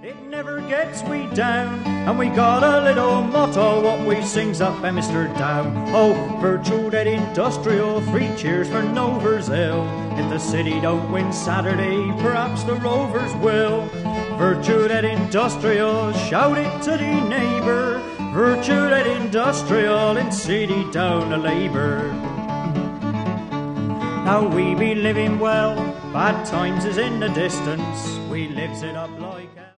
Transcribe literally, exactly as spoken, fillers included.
It never gets we down, and we got a little motto what we sings up Emister Down. Oh, virtue that industrial, three cheers for Novers Hill. If the city don't win Saturday, perhaps the Rovers will. Virtue that industrial, shout it to the neighbour. Virtue that industrial, in city down to labour. Now we be living well, bad times is in the distance. We lives in a block.